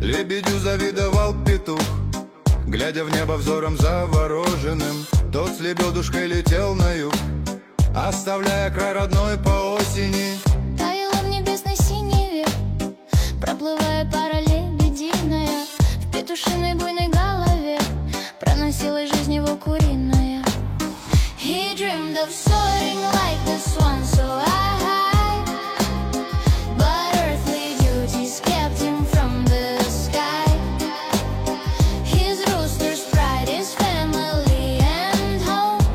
Лебедю завидовал петух, глядя в небо взором завороженным. Тот с лебедушкой летел на юг, оставляя край родной по осени. Таяла в небесной синеве, проплывая пара лебединая. В петушиной буйной голове проносилась жизнь его куриная. He dreamed of soaring like the swan so high, but earthly duties kept him from the sky. His rooster's pride, his family and home,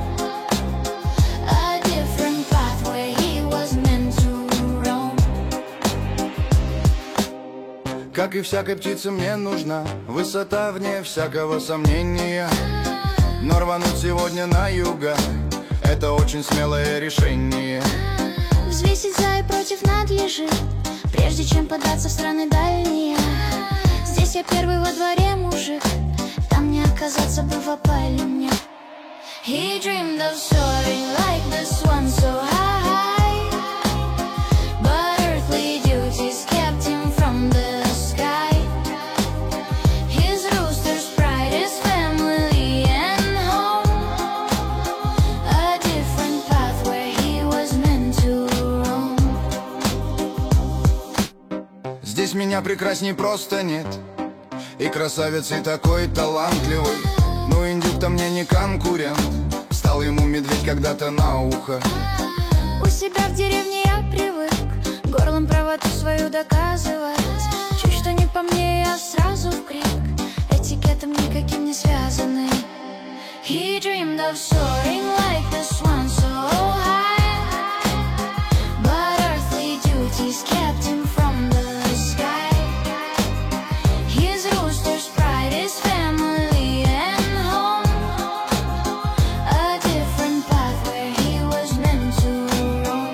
a different path where he was meant to roam. Как и всякой птице мне нужна высота вне всякого сомнения. Но рвануть сегодня на юга — это очень смелое решение. Взвесить за и против надлежит, прежде чем податься в страны дальние. Здесь я первый во дворе мужик, там не оказаться бы в опале мне. He dreamed of soaring like the swan so high, but earthly duties kept him from the sky. His rooster's pride, his family and home, a different path where he was meant to roam. Здесь меня прекрасней просто нет, и красавец, и такой талантливый. Но индюк-то мне не конкурент, стал ему медведь когда-то на ухо. У себя в деревне я привык горлом правоту свою доказывать. Чуть что не по мне, я сразу в крик, этикетом никаким не связанный. He dreamed of soaring like the swan so high, but earthly duties kept him from the sky. His rooster's pride, his family and home, a different path where he was meant to roam.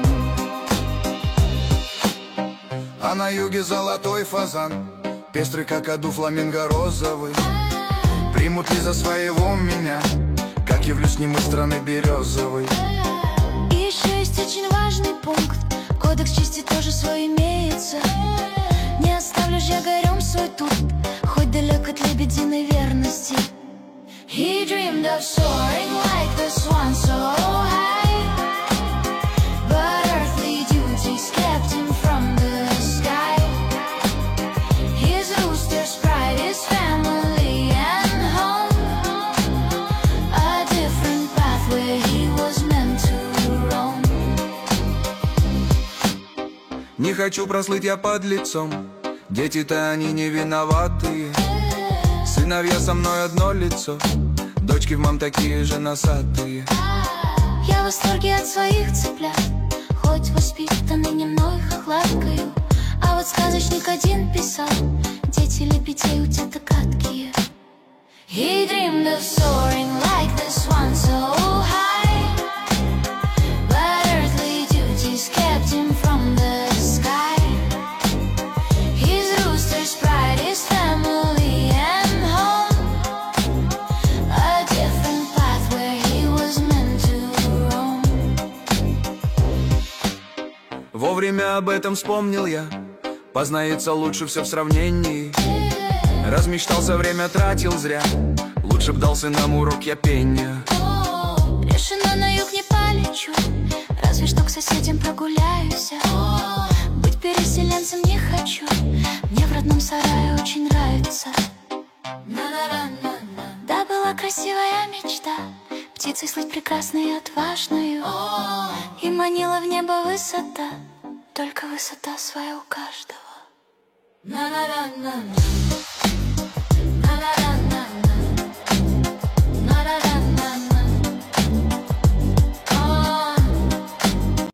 А на юге золотой фазан, пестрый какаду, фламинго розовый. Примут ли за своего меня, как явлюсь ним из страны березовой? И еще есть очень важный пункт, кодекс чести тоже свой имеется. Не оставлю ж я горем свой тут, хоть далек от лебединой верности. He dreamed of soaring like the swan so high, but earthly duties kept him from the sky. His rooster's pride, his family and home, a different path where he was meant to roam. Не хочу прослыть я под лицом, дети-то они не виноватые. Сыновья со мной одно лицо, дочки в мам такие же носатые. Я в восторге от своих цыплят, хоть воспитаны не мной хохлаткою. А вот сказочник один писал, дети лебедей у тебя гадкие. He dreamed of soaring like the swan so high, but earthly duties kept him from the sky. His rooster's pride, his family and home, a different path where he was meant to roam. Вовремя об этом вспомнил я, познается лучше все в сравнении. Размечтался, время тратил зря, лучше б дал сынам урок я пения. Решено, на юг не полечу, разве что к соседям прогуляюсь. Быть переселенцем не хочу, мне в родном сарае очень нравится. Да, была красивая мечта, птицей слыть прекрасной и отважною, и манила в небо высота, только высота своя у каждого.